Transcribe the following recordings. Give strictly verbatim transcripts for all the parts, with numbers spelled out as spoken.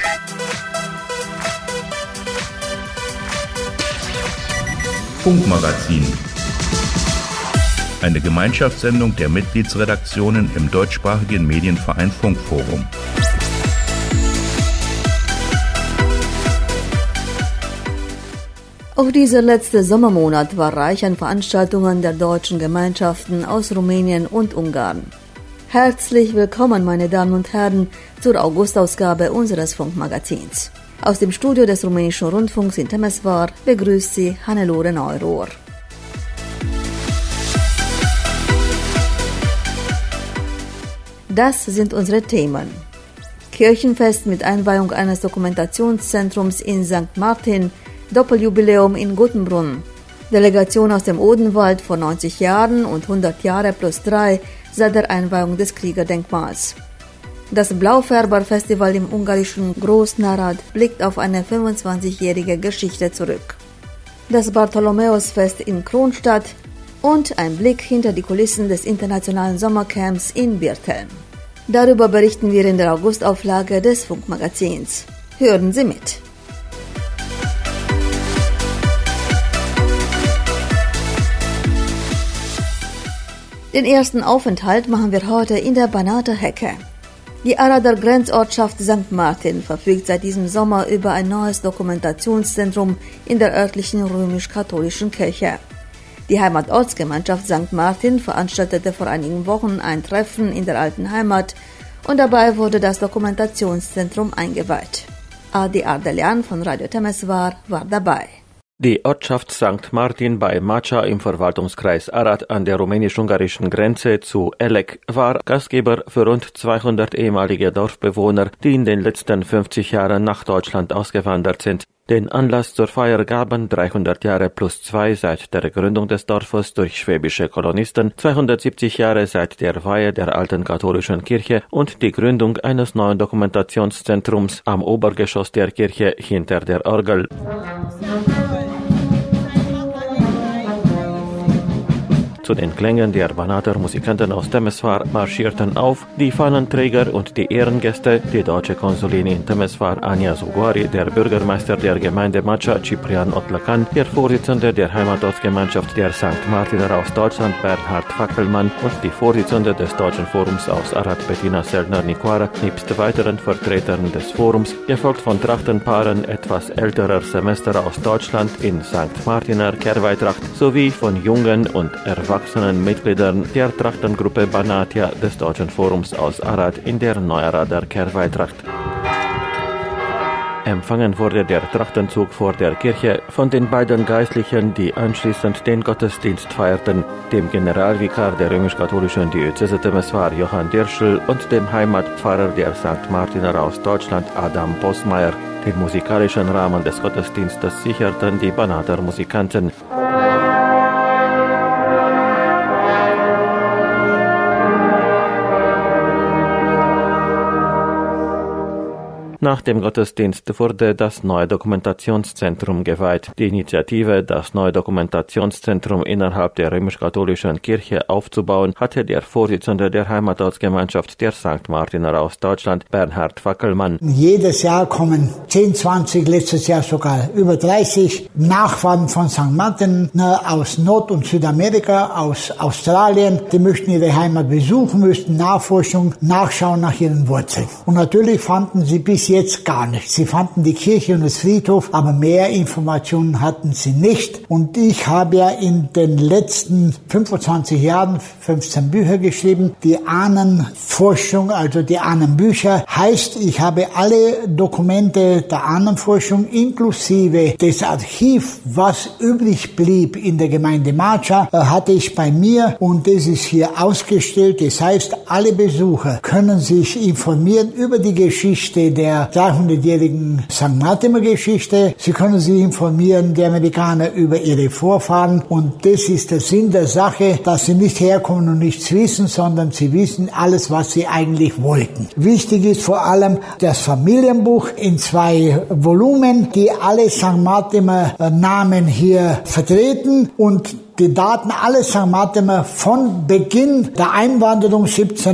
Funkmagazin. Eine Gemeinschaftssendung der Mitgliedsredaktionen im deutschsprachigen Medienverein Funkforum. Auch dieser letzte Sommermonat war reich an Veranstaltungen der deutschen Gemeinschaften aus Rumänien und Ungarn. Herzlich willkommen, meine Damen und Herren, zur Augustausgabe unseres Funkmagazins. Aus dem Studio des rumänischen Rundfunks in Temesvar begrüßt Sie Hannelore Neurohr. Das sind unsere Themen. Kirchenfest mit Einweihung eines Dokumentationszentrums in Sankt Martin, Doppeljubiläum in Guttenbrunn, Delegation aus dem Odenwald vor neunzig Jahren und hundert Jahre plus drei seit der Einweihung des Kriegerdenkmals. Das Blaufärber-Festival im ungarischen Großnarad blickt auf eine fünfundzwanzigjährige Geschichte zurück. Das Bartholomäusfest in Kronstadt und ein Blick hinter die Kulissen des internationalen Sommercamps in Birteln. Darüber berichten wir in der Augustauflage des Funkmagazins. Hören Sie mit! Den ersten Aufenthalt machen wir heute in der Banater Hecke. Die Arader Grenzortschaft Sankt Martin verfügt seit diesem Sommer über ein neues Dokumentationszentrum in der örtlichen römisch-katholischen Kirche. Die Heimatortsgemeinschaft Sankt Martin veranstaltete vor einigen Wochen ein Treffen in der alten Heimat und dabei wurde das Dokumentationszentrum eingeweiht. Adi Ardelian von Radio Temesvar war dabei. Die Ortschaft Sankt Martin bei Macea im Verwaltungskreis Arad an der rumänisch-ungarischen Grenze zu Elek war Gastgeber für rund zweihundert ehemalige Dorfbewohner, die in den letzten fünfzig Jahren nach Deutschland ausgewandert sind. Den Anlass zur Feier gaben dreihundert Jahre plus zwei seit der Gründung des Dorfes durch schwäbische Kolonisten, zweihundertsiebzig Jahre seit der Weihe der alten katholischen Kirche und die Gründung eines neuen Dokumentationszentrums am Obergeschoss der Kirche hinter der Orgel. Zu den Klängen der Banater Musikanten aus Temesvar marschierten auf die Fahnenträger und die Ehrengäste, die deutsche Konsulin in Temesvar Anja Zugoari, der Bürgermeister der Gemeinde Macea Ciprian Otlacan, der Vorsitzende der Heimatortsgemeinschaft der Sankt Martiner aus Deutschland Bernhard Fackelmann und die Vorsitzende des Deutschen Forums aus Arad Bettina Sellner-Nicoara, nebst weiteren Vertretern des Forums, gefolgt von Trachtenpaaren etwas älterer Semester aus Deutschland in Sankt Martiner Kehrweihtracht sowie von jungen und erwachsenen Mitgliedern der Trachtengruppe Banatia des Deutschen Forums aus Arad in der Neuarader Kehrweihtracht. Empfangen wurde der Trachtenzug vor der Kirche von den beiden Geistlichen, die anschließend den Gottesdienst feierten, dem Generalvikar der römisch-katholischen Diözese Temesvar Johann Dirschl und dem Heimatpfarrer der Sankt Martiner aus Deutschland Adam Posmeier. Den musikalischen Rahmen des Gottesdienstes sicherten die Banater Musikanten. Nach dem Gottesdienst wurde das neue Dokumentationszentrum geweiht. Die Initiative, das neue Dokumentationszentrum innerhalb der römisch-katholischen Kirche aufzubauen, hatte der Vorsitzende der Heimatortsgemeinschaft der Sankt Martiner aus Deutschland, Bernhard Fackelmann. Jedes Jahr kommen zehn, zwanzig, letztes Jahr sogar über dreißig Nachfahren von Sankt Martin aus Nord- und Südamerika, aus Australien. Die möchten ihre Heimat besuchen, müssten Nachforschung, nachschauen nach ihren Wurzeln. Und natürlich fanden sie bis jetzt gar nichts. Sie fanden die Kirche und das Friedhof, aber mehr Informationen hatten sie nicht. Und ich habe ja in den letzten fünfundzwanzig Jahren fünfzehn Bücher geschrieben. Die Ahnenforschung, also die Ahnenbücher, heißt, ich habe alle Dokumente der Ahnenforschung inklusive des Archivs, was übrig blieb in der Gemeinde Macea, hatte ich bei mir und das ist hier ausgestellt. Das heißt, alle Besucher können sich informieren über die Geschichte der dreihundertjährigen Sankt Martiner Geschichte. Sie können sich informieren, die Amerikaner, über ihre Vorfahren. Und das ist der Sinn der Sache, dass sie nicht herkommen und nichts wissen, sondern sie wissen alles, was sie eigentlich wollten. Wichtig ist vor allem das Familienbuch in zwei Volumen, die alle Sankt Martiner Namen hier vertreten und die Daten aller Sankt Martiner von Beginn der Einwanderung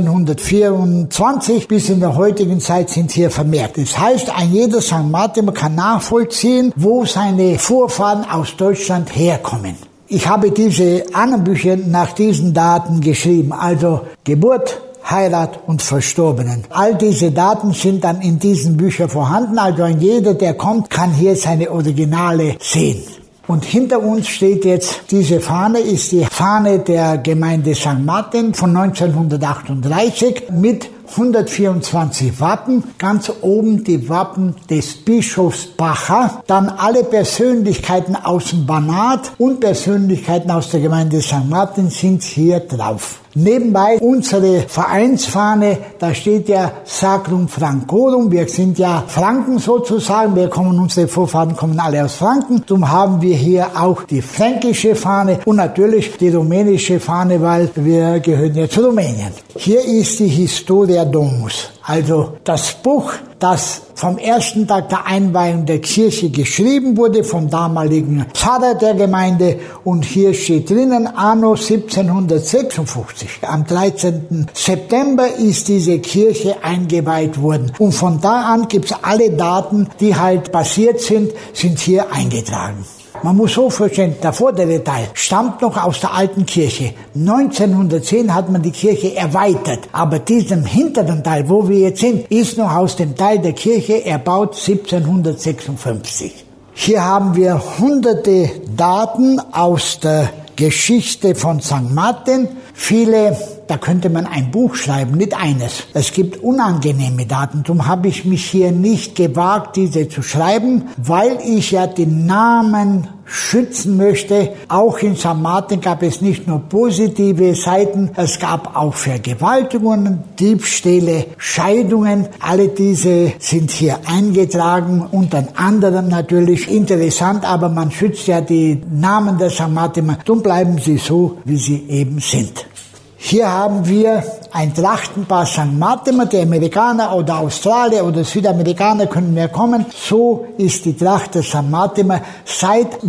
siebzehnhundertvierundzwanzig bis in der heutigen Zeit sind hier vermerkt. Das heißt, ein jeder Sankt Martiner kann nachvollziehen, wo seine Vorfahren aus Deutschland herkommen. Ich habe diese anderen Bücher nach diesen Daten geschrieben, also Geburt, Heirat und Verstorbenen. All diese Daten sind dann in diesen Büchern vorhanden, also jeder, der kommt, kann hier seine Originale sehen. Und hinter uns steht jetzt, diese Fahne ist die Fahne der Gemeinde Sankt Martin von neunzehnhundertachtunddreißig mit hundertvierundzwanzig Wappen, ganz oben die Wappen des Bischofs Bacher, dann alle Persönlichkeiten aus dem Banat und Persönlichkeiten aus der Gemeinde Sankt Martin sind hier drauf. Nebenbei unsere Vereinsfahne, da steht ja Sacrum Francorum, wir sind ja Franken sozusagen, wir kommen, unsere Vorfahren kommen alle aus Franken, darum haben wir hier auch die fränkische Fahne und natürlich die rumänische Fahne, weil wir gehören ja zu Rumänien. Hier ist die Historia Domus, also das Buch, das vom ersten Tag der Einweihung der Kirche geschrieben wurde, vom damaligen Pfarrer der Gemeinde. Und hier steht drinnen, anno siebzehnhundertsechsundfünfzig. Am dreizehnten September ist diese Kirche eingeweiht worden. Und von da an gibt's alle Daten, die halt passiert sind, sind hier eingetragen. Man muss so verstehen, der vordere Teil stammt noch aus der alten Kirche. neunzehnhundertzehn hat man die Kirche erweitert. Aber diesem hinteren Teil, wo wir jetzt sind, ist noch aus dem Teil der Kirche erbaut siebzehnhundertsechsundfünfzig. Hier haben wir hunderte Daten aus der Geschichte von Sankt Martin. Viele, da könnte man ein Buch schreiben, nicht eines. Es gibt unangenehme Daten, darum habe ich mich hier nicht gewagt, diese zu schreiben, weil ich ja den Namen schützen möchte. Auch in Sankt Martin gab es nicht nur positive Seiten, es gab auch Vergewaltigungen, Diebstähle, Scheidungen. Alle diese sind hier eingetragen, unter anderem natürlich interessant, aber man schützt ja die Namen der Sankt Martiner, darum bleiben sie so, wie sie eben sind. Hier haben wir ein Trachtenpaar Sankt Martiner, die Amerikaner oder Australier oder Südamerikaner können mehr kommen. So ist die Tracht der Sankt Martiner seit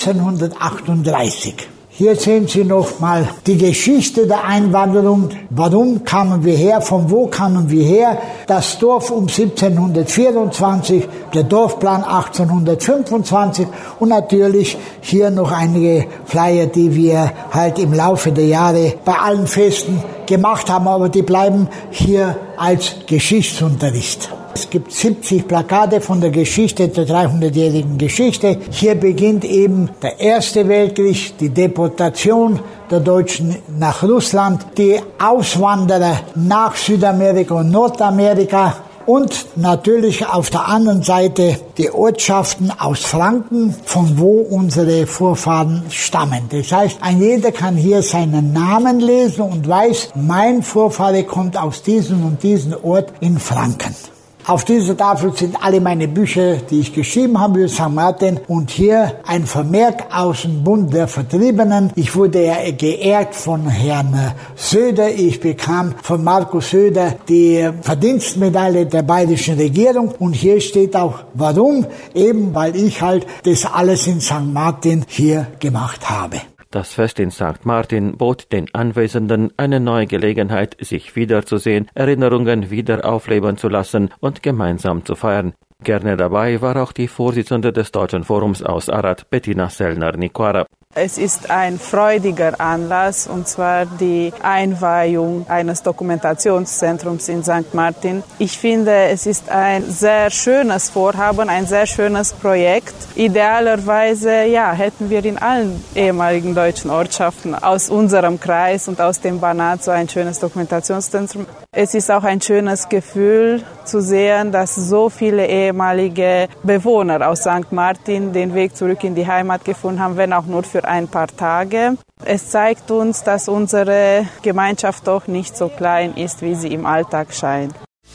neunzehnhundertachtunddreißig. Hier sehen Sie noch mal die Geschichte der Einwanderung. Warum kamen wir her? Von wo kamen wir her? Das Dorf um siebzehnhundertvierundzwanzig, der Dorfplan achtzehnhundertfünfundzwanzig und natürlich hier noch einige Flyer, die wir halt im Laufe der Jahre bei allen Festen gemacht haben, aber die bleiben hier als Geschichtsunterricht. Es gibt siebzig Plakate von der Geschichte, der dreihundertjährigen Geschichte. Hier beginnt eben der Erste Weltkrieg, die Deportation der Deutschen nach Russland, die Auswanderer nach Südamerika und Nordamerika und natürlich auf der anderen Seite die Ortschaften aus Franken, von wo unsere Vorfahren stammen. Das heißt, ein jeder kann hier seinen Namen lesen und weiß, mein Vorfahre kommt aus diesem und diesem Ort in Franken. Auf dieser Tafel sind alle meine Bücher, die ich geschrieben habe über Sankt Martin. Und hier ein Vermerk aus dem Bund der Vertriebenen. Ich wurde ja geehrt von Herrn Söder. Ich bekam von Markus Söder die Verdienstmedaille der bayerischen Regierung. Und hier steht auch, warum? Eben, weil ich halt das alles in Sankt Martin hier gemacht habe. Das Fest in Sankt Martin bot den Anwesenden eine neue Gelegenheit, sich wiederzusehen, Erinnerungen wieder aufleben zu lassen und gemeinsam zu feiern. Gerne dabei war auch die Vorsitzende des Deutschen Forums aus Arad, Bettina Sellner-Niquara. Es ist ein freudiger Anlass, und zwar die Einweihung eines Dokumentationszentrums in Sankt Martin. Ich finde, es ist ein sehr schönes Vorhaben, ein sehr schönes Projekt. Idealerweise, ja, hätten wir in allen ehemaligen deutschen Ortschaften aus unserem Kreis und aus dem Banat so ein schönes Dokumentationszentrum. Es ist auch ein schönes Gefühl zu sehen, dass so viele ehemalige Bewohner aus Sankt Martin den Weg zurück in die Heimat gefunden haben, wenn auch nur für ein paar Tage. Es zeigt uns, dass unsere Gemeinschaft doch nicht so klein ist, wie sie im Alltag scheint.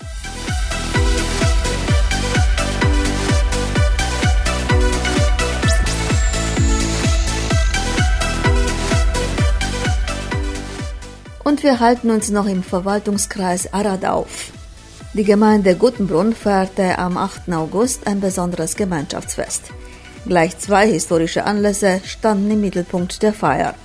Und wir halten uns noch im Verwaltungskreis Arad auf. Die Gemeinde Guttenbrunn feierte am achten August ein besonderes Gemeinschaftsfest. Gleich zwei historische Anlässe standen im Mittelpunkt der Feier.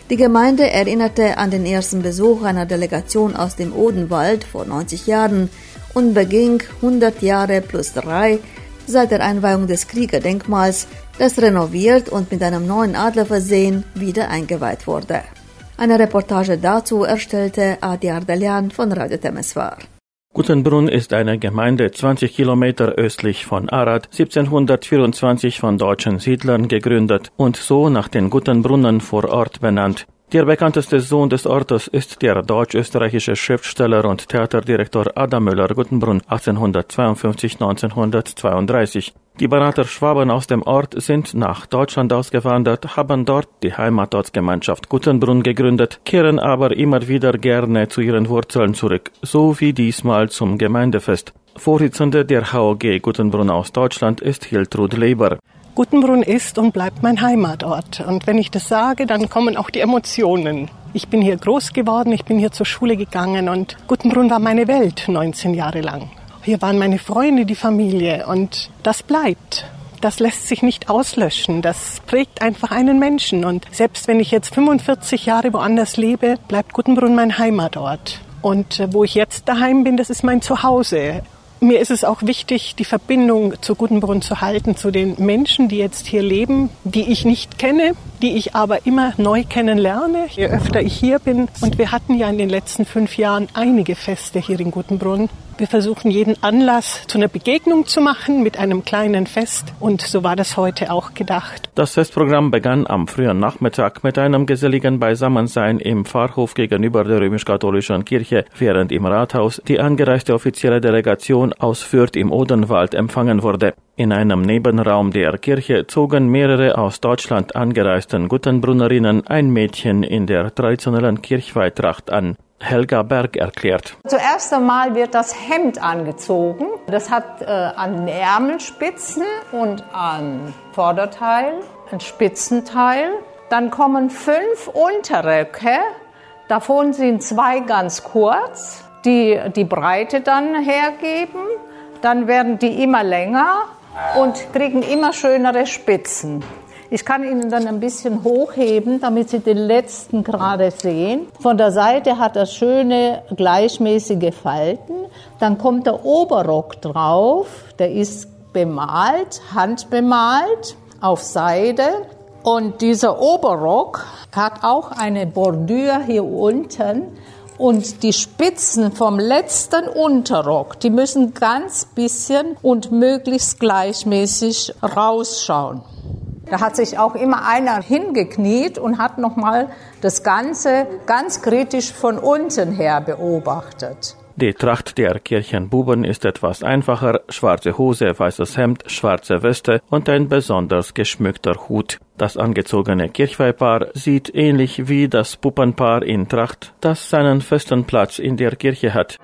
Die Gemeinde erinnerte an den ersten Besuch einer Delegation aus dem Odenwald vor neunzig Jahren und beging hundert Jahre plus drei seit der Einweihung des Kriegerdenkmals, das renoviert und mit einem neuen Adler versehen wieder eingeweiht wurde. Eine Reportage dazu erstellte Adi Ardelian von Radio Temesvar. Guttenbrunn ist eine Gemeinde zwanzig Kilometer östlich von Arad, siebzehnhundertvierundzwanzig von deutschen Siedlern gegründet und so nach den Guttenbrunnen vor Ort benannt. Der bekannteste Sohn des Ortes ist der deutsch-österreichische Schriftsteller und Theaterdirektor Adam Müller-Guttenbrunn achtzehnhundertzweiundfünfzig bis neunzehnhundertzweiunddreißig. Die Berater Schwaben aus dem Ort sind nach Deutschland ausgewandert, haben dort die Heimatortsgemeinschaft Guttenbrunn gegründet, kehren aber immer wieder gerne zu ihren Wurzeln zurück, so wie diesmal zum Gemeindefest. Vorsitzende der H O G Guttenbrunn aus Deutschland ist Hiltrud Leber. Guttenbrunn ist und bleibt mein Heimatort. Und wenn ich das sage, dann kommen auch die Emotionen. Ich bin hier groß geworden, ich bin hier zur Schule gegangen und Guttenbrunn war meine Welt neunzehn Jahre lang. Hier waren meine Freunde, die Familie und das bleibt. Das lässt sich nicht auslöschen. Das prägt einfach einen Menschen. Und selbst wenn ich jetzt fünfundvierzig Jahre woanders lebe, bleibt Guttenbrunn mein Heimatort. Und wo ich jetzt daheim bin, das ist mein Zuhause. Mir ist es auch wichtig, die Verbindung zu Guttenbrunn zu halten, zu den Menschen, die jetzt hier leben, die ich nicht kenne, die ich aber immer neu kennenlerne, je öfter ich hier bin. Und wir hatten ja in den letzten fünf Jahren einige Feste hier in Guttenbrunn. Wir versuchen jeden Anlass zu einer Begegnung zu machen mit einem kleinen Fest und so war das heute auch gedacht. Das Festprogramm begann am frühen Nachmittag mit einem geselligen Beisammensein im Pfarrhof gegenüber der römisch-katholischen Kirche, während im Rathaus die angereiste offizielle Delegation aus Fürth im Odenwald empfangen wurde. In einem Nebenraum der Kirche zogen mehrere aus Deutschland angereisten Guttenbrunnerinnen ein Mädchen in der traditionellen Kirchweihtracht an. Helga Berg erklärt. Zuerst einmal wird das Hemd angezogen. Das hat äh, an Ärmelspitzen und an Vorderteil ein Spitzenteil. Dann kommen fünf Unterröcke. Davon sind zwei ganz kurz, die die Breite dann hergeben. Dann werden die immer länger und kriegen immer schönere Spitzen. Ich kann Ihnen dann ein bisschen hochheben, damit Sie den letzten gerade sehen. Von der Seite hat er schöne, gleichmäßige Falten. Dann kommt der Oberrock drauf. Der ist bemalt, handbemalt, auf Seide. Und dieser Oberrock hat auch eine Bordür hier unten. Und die Spitzen vom letzten Unterrock, die müssen ganz bisschen und möglichst gleichmäßig rausschauen. Da hat sich auch immer einer hingekniet und hat nochmal das Ganze ganz kritisch von unten her beobachtet. Die Tracht der Kirchenbuben ist etwas einfacher, schwarze Hose, weißes Hemd, schwarze Weste und ein besonders geschmückter Hut. Das angezogene Kirchweihpaar sieht ähnlich wie das Puppenpaar in Tracht, das seinen festen Platz in der Kirche hat.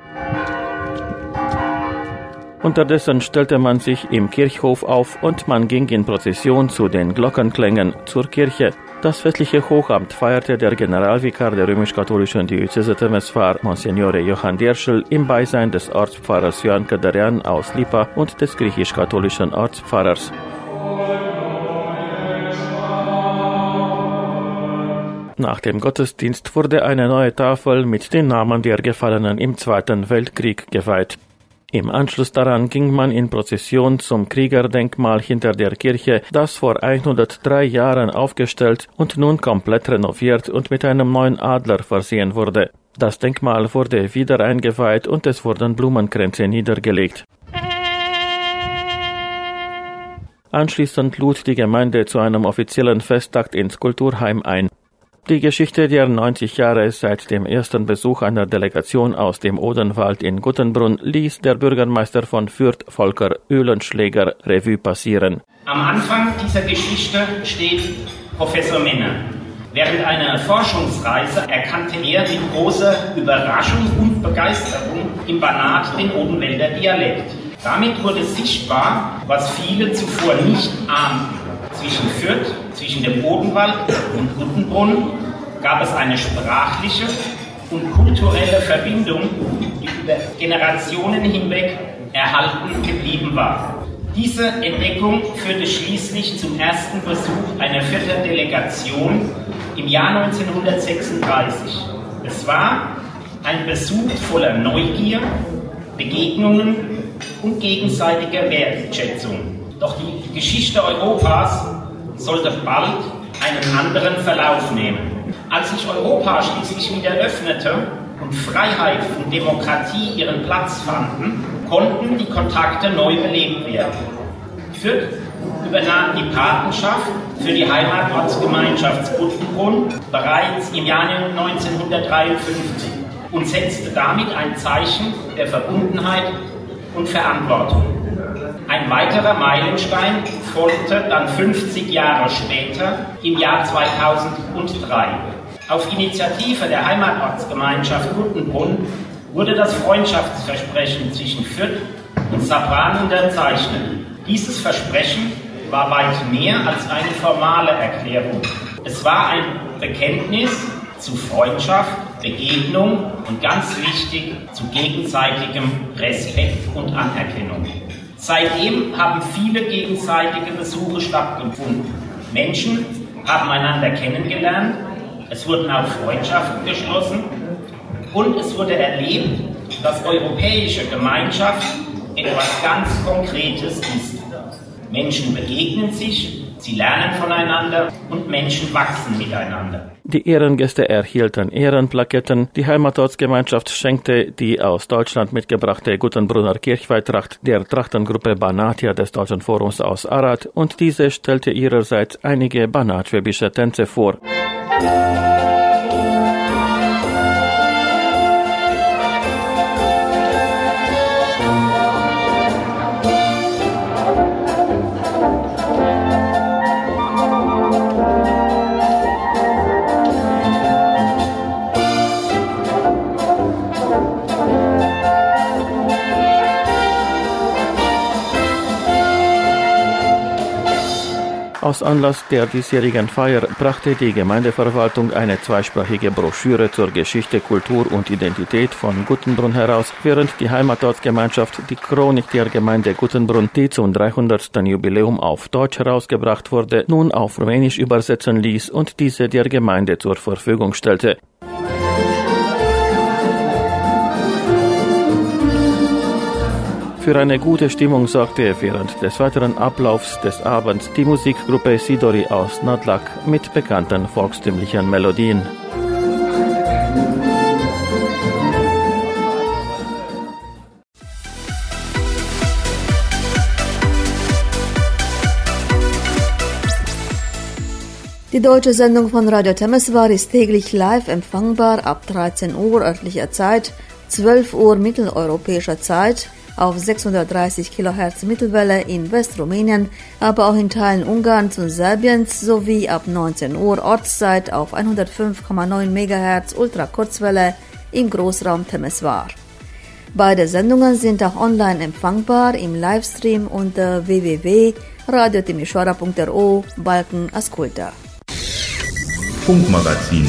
Unterdessen stellte man sich im Kirchhof auf und man ging in Prozession zu den Glockenklängen zur Kirche. Das festliche Hochamt feierte der Generalvikar der römisch-katholischen Diözese Temesvar, Monsignore Johann Derschel, im Beisein des Ortspfarrers Ioan Cădărean aus Lipa und des griechisch-katholischen Ortspfarrers. Nach dem Gottesdienst wurde eine neue Tafel mit den Namen der Gefallenen im Zweiten Weltkrieg geweiht. Im Anschluss daran ging man in Prozession zum Kriegerdenkmal hinter der Kirche, das vor hundertdrei Jahren aufgestellt und nun komplett renoviert und mit einem neuen Adler versehen wurde. Das Denkmal wurde wieder eingeweiht und es wurden Blumenkränze niedergelegt. Anschließend lud die Gemeinde zu einem offiziellen Festakt ins Kulturheim ein. Die Geschichte der neunzig Jahre seit dem ersten Besuch einer Delegation aus dem Odenwald in Guttenbrunn ließ der Bürgermeister von Fürth, Volker Oehlenschläger, Revue passieren. Am Anfang dieser Geschichte steht Professor Menner. Während einer Forschungsreise erkannte er mit großer Überraschung und Begeisterung im Banat den Odenwälder Dialekt. Damit wurde sichtbar, was viele zuvor nicht ahnten. Zwischen Fürth, zwischen dem Odenwald und Guttenbrunn gab es eine sprachliche und kulturelle Verbindung, die über Generationen hinweg erhalten geblieben war. Diese Entdeckung führte schließlich zum ersten Besuch einer vierten Delegation im Jahr neunzehnhundertsechsunddreißig. Es war ein Besuch voller Neugier, Begegnungen und gegenseitiger Wertschätzung. Doch die Geschichte Europas sollte bald einen anderen Verlauf nehmen. Als sich Europa schließlich wieder öffnete und Freiheit und Demokratie ihren Platz fanden, konnten die Kontakte neu belebt werden. Fürth übernahm die Patenschaft für die Heimatortsgemeinschaft Guttenbrunn bereits im Jahr neunzehnhundertdreiundfünfzig und setzte damit ein Zeichen der Verbundenheit und Verantwortung. Ein weiterer Meilenstein folgte dann fünfzig Jahre später, im Jahr zweitausenddrei. Auf Initiative der Heimatortsgemeinschaft Guttenbrunn wurde das Freundschaftsversprechen zwischen Fürth und Sabran unterzeichnet. Dieses Versprechen war weit mehr als eine formale Erklärung. Es war ein Bekenntnis zu Freundschaft, Begegnung und ganz wichtig zu gegenseitigem Respekt und Anerkennung. Seitdem haben viele gegenseitige Besuche stattgefunden. Menschen haben einander kennengelernt, es wurden auch Freundschaften geschlossen und es wurde erlebt, dass europäische Gemeinschaft etwas ganz Konkretes ist. Menschen begegnen sich, sie lernen voneinander und Menschen wachsen miteinander. Die Ehrengäste erhielten Ehrenplaketten. Die Heimatortsgemeinschaft schenkte die aus Deutschland mitgebrachte Guttenbrunner Kirchweihtracht der Trachtengruppe Banatia des Deutschen Forums aus Arad und diese stellte ihrerseits einige banatschwäbische Tänze vor. Aus Anlass der diesjährigen Feier brachte die Gemeindeverwaltung eine zweisprachige Broschüre zur Geschichte, Kultur und Identität von Guttenbrunn heraus, während die Heimatortsgemeinschaft die Chronik der Gemeinde Guttenbrunn, die zum dreihundertsten Jubiläum auf Deutsch herausgebracht wurde, nun auf Rumänisch übersetzen ließ und diese der Gemeinde zur Verfügung stellte. Für eine gute Stimmung sorgte während des weiteren Ablaufs des Abends die Musikgruppe Sidori aus Nadlak mit bekannten volkstümlichen Melodien. Die deutsche Sendung von Radio Temeswar ist täglich live empfangbar ab dreizehn Uhr örtlicher Zeit, zwölf Uhr mitteleuropäischer Zeit, auf sechshundertdreißig Kilohertz Mittelwelle in Westrumänien, aber auch in Teilen Ungarns und Serbiens sowie ab neunzehn Uhr Ortszeit auf hundertfünf Komma neun Megahertz Ultrakurzwelle im Großraum Temeswar. Beide Sendungen sind auch online empfangbar im Livestream unter w w w punkt radio timișoara punkt r o Balken Asculta. Funkmagazin.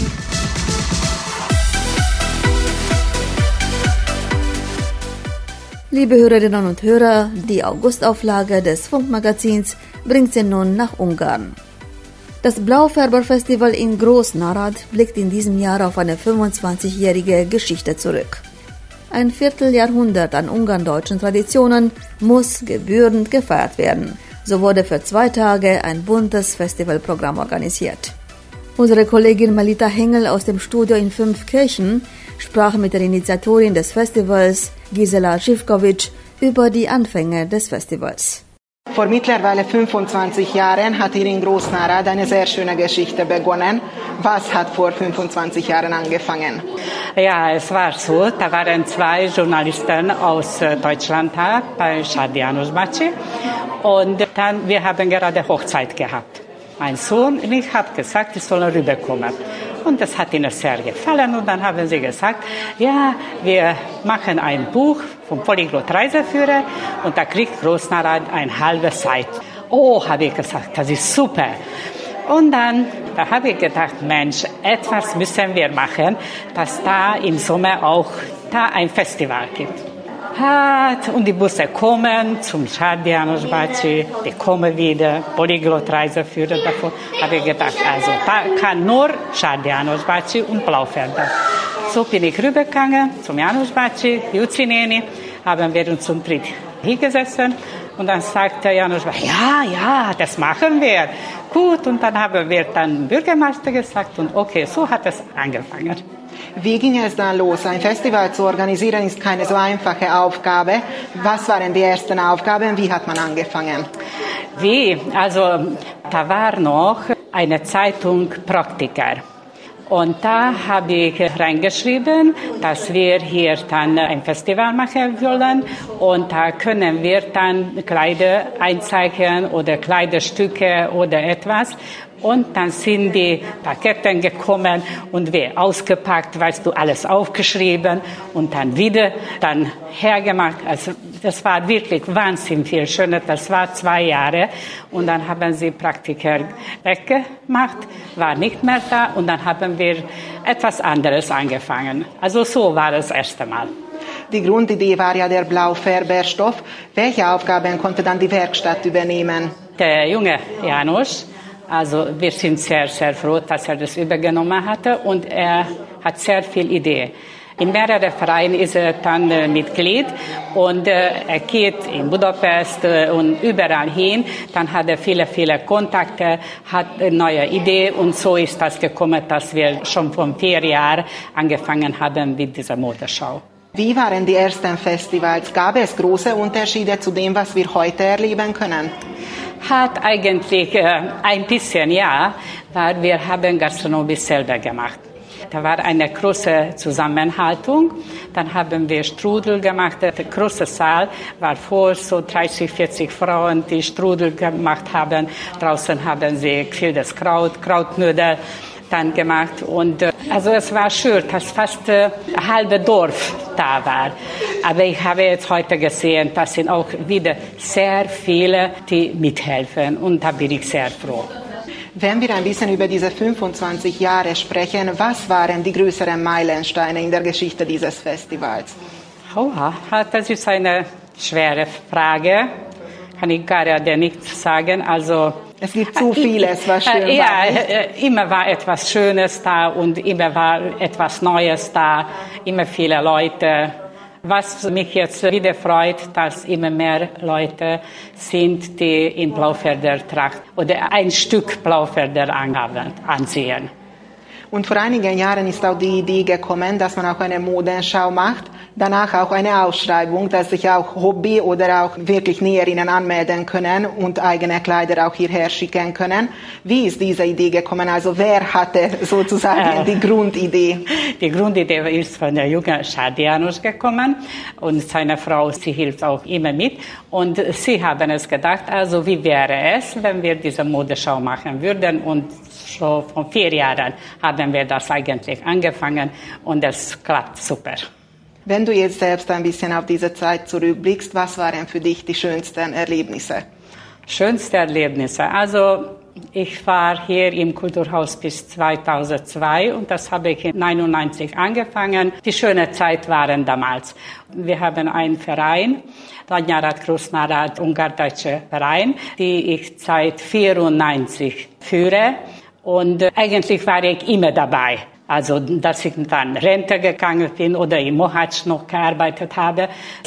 Liebe Hörerinnen und Hörer, die Augustauflage des Funkmagazins bringt Sie nun nach Ungarn. Das Blaufärberfestival in Großnarad blickt in diesem Jahr auf eine fünfundzwanzigjährige Geschichte zurück. Ein Vierteljahrhundert an ungarn-deutschen Traditionen muss gebührend gefeiert werden. So wurde für zwei Tage ein buntes Festivalprogramm organisiert. Unsere Kollegin Melita Hengel aus dem Studio in Fünfkirchen sprach mit der Initiatorin des Festivals, Gisela Živković, über die Anfänge des Festivals. Vor mittlerweile fünfundzwanzig Jahren hat hier in Großnarad eine sehr schöne Geschichte begonnen. Was hat vor fünfundzwanzig Jahren angefangen? Ja, es war so, da waren zwei Journalisten aus Deutschland da, bei Schad János Bácsi. Und dann, wir haben gerade Hochzeit gehabt. Mein Sohn und ich habe gesagt, ich soll rüberkommen. Und das hat ihnen sehr gefallen. Und dann haben sie gesagt, ja, wir machen ein Buch vom Polyglot Reiseführer und da kriegt Großnarad eine halbe Seite. Oh, habe ich gesagt, das ist super. Und dann, da habe ich gedacht, Mensch, etwas müssen wir machen, dass da im Sommer auch da ein Festival gibt. Hat, und die Busse kommen zum Shah János Bácsi, die kommen wieder, Polyglot-Reiseführer davon. Habe ich gedacht, also da kann nur Shah János Bácsi und Blaufelder. So bin ich rübergegangen zum János Bácsi, Jucineni, haben wir uns zum Dritt hingesessen und dann sagte János Bácsi, ja, ja, das machen wir. Gut, und dann haben wir dann Bürgermeister gesagt und okay, so hat es angefangen. Wie ging es dann los? Ein Festival zu organisieren ist keine so einfache Aufgabe. Was waren die ersten Aufgaben? Wie hat man angefangen? Wie? Also da war noch eine Zeitung Praktiker. Und da habe ich reingeschrieben, dass wir hier dann ein Festival machen wollen. Und da können wir dann Kleider einzeichnen oder Kleiderstücke oder etwas. Und dann sind die Pakete gekommen und wir ausgepackt, weißt du, alles aufgeschrieben und dann wieder dann hergemacht. Also das war wirklich wahnsinnig viel schöner. Das war zwei Jahre und dann haben sie Praktiker weggemacht, war nicht mehr da und dann haben wir etwas anderes angefangen. Also so war das erste Mal. Die Grundidee war ja der Blaufärberstoff. Welche Aufgaben konnte dann die Werkstatt übernehmen? Der junge János. Also wir sind sehr, sehr froh, dass er das übergenommen hatte und er hat sehr viel Idee. In mehreren Vereinen ist er dann äh, Mitglied und äh, er geht in Budapest äh, und überall hin. Dann hat er viele, viele Kontakte, hat eine neue Idee und so ist das gekommen, dass wir schon vor vier Jahren angefangen haben mit dieser Modeschau. Wie waren die ersten Festivals? Gab es große Unterschiede zu dem, was wir heute erleben können? Hat eigentlich äh, ein bisschen, ja, weil wir haben Gastronomie selber gemacht. Da war eine große Zusammenhaltung. Dann haben wir Strudel gemacht. Der große Saal war voll, so dreißig, vierzig Frauen, die Strudel gemacht haben. Draußen haben sie gefülltes Kraut, Krautnudel dann gemacht. Und äh, also es war schön, dass fast äh, ein halbes Dorf da war. Aber ich habe jetzt heute gesehen, das sind auch wieder sehr viele, die mithelfen. Und da bin ich sehr froh. Wenn wir ein bisschen über diese fünfundzwanzig Jahre sprechen, was waren die größeren Meilensteine in der Geschichte dieses Festivals? Oh, das ist eine schwere Frage. Kann ich gerade nicht sagen. Also es gibt zu vieles, was schön ja, war. Ja, immer war etwas Schönes da und immer war etwas Neues da, immer viele Leute. Was mich jetzt wieder freut, dass immer mehr Leute sind, die in Blaufelder Tracht oder ein Stück Blaufelder anhaben, ansehen. Und vor einigen Jahren ist auch die Idee gekommen, dass man auch eine Modenschau macht, danach auch eine Ausschreibung, dass sich auch Hobby oder auch wirklich Näherinnen anmelden können und eigene Kleider auch hierher schicken können. Wie ist diese Idee gekommen? Also wer hatte sozusagen äh, die Grundidee? Die Grundidee ist von der jungen Shah János gekommen und seine Frau, sie hilft auch immer mit. Und sie haben es gedacht, also wie wäre es, wenn wir diese Modeschau machen würden und schon vor vier Jahren haben wir das eigentlich angefangen und es klappt super. Wenn du jetzt selbst ein bisschen auf diese Zeit zurückblickst, was waren für dich die schönsten Erlebnisse? Schönste Erlebnisse? Also ich war hier im Kulturhaus bis zweitausendzwei und das habe ich in neunundneunzig angefangen. Die schöne Zeit waren damals. Wir haben einen Verein, Nagyárad Krosznárad, Ungardeutsche Verein, die ich seit vierundneunzig führe. Und eigentlich war ich immer dabei. Also, dass ich dann Rente gegangen bin oder in Mohács noch gearbeitet habe.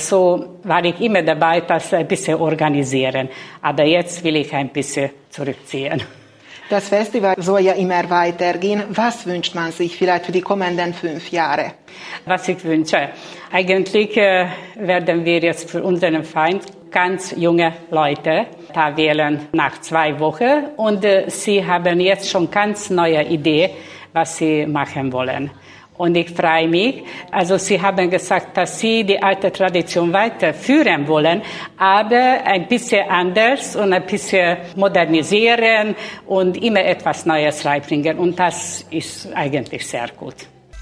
So war ich immer dabei, das ein bisschen organisieren. Aber jetzt will ich ein bisschen zurückziehen. Das Festival soll ja immer weitergehen. Was wünscht man sich vielleicht für die kommenden fünf Jahre? Was ich wünsche? Eigentlich äh, werden wir jetzt für unseren Verein ganz junge Leute da wählen nach zwei Wochen. Und äh, sie haben jetzt schon ganz neue Ideen, was sie machen wollen. Und ich freue mich. Also sie haben gesagt, dass sie die alte Tradition weiterführen wollen, aber ein bisschen anders und ein bisschen modernisieren und immer etwas Neues reinbringen. Und das ist eigentlich sehr gut.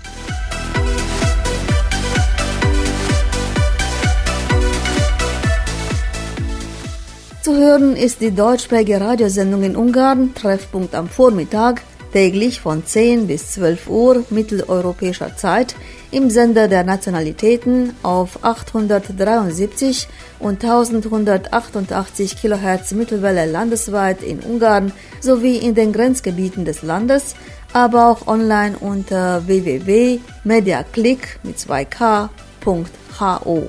Zu hören ist die deutschsprachige Radiosendung in Ungarn, Treffpunkt am Vormittag, täglich von zehn bis zwölf Uhr mitteleuropäischer Zeit im Sender der Nationalitäten auf achthundertdreiundsiebzig und elfhundertachtundachtzig Kilohertz Mittelwelle landesweit in Ungarn sowie in den Grenzgebieten des Landes, aber auch online unter w w w punkt mediaclick mit zwei k punkt h o.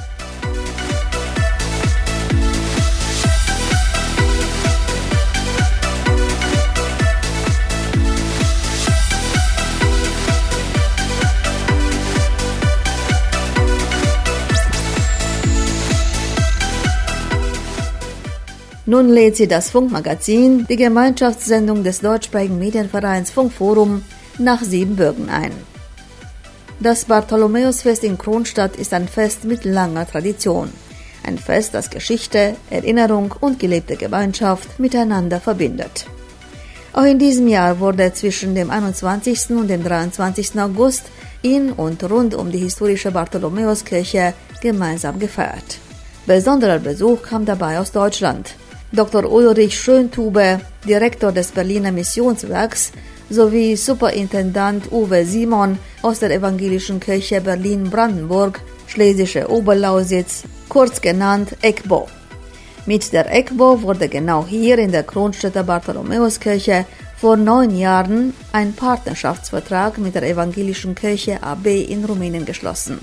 Nun lädt sie das Funkmagazin, die Gemeinschaftssendung des deutschsprachigen Medienvereins Funkforum, nach Siebenbürgen ein. Das Bartholomäusfest in Kronstadt ist ein Fest mit langer Tradition. Ein Fest, das Geschichte, Erinnerung und gelebte Gemeinschaft miteinander verbindet. Auch in diesem Jahr wurde zwischen dem einundzwanzigsten und dem dreiundzwanzigsten August in und rund um die historische Bartholomäuskirche gemeinsam gefeiert. Besonderer Besuch kam dabei aus Deutschland. Doktor Ulrich Schöntube, Direktor des Berliner Missionswerks, sowie Superintendent Uwe Simon aus der Evangelischen Kirche Berlin-Brandenburg, Schlesische Oberlausitz, kurz genannt E K B O. Mit der E K B O wurde genau hier in der Kronstädter Bartholomäuskirche vor neun Jahren ein Partnerschaftsvertrag mit der Evangelischen Kirche A B in Rumänien geschlossen.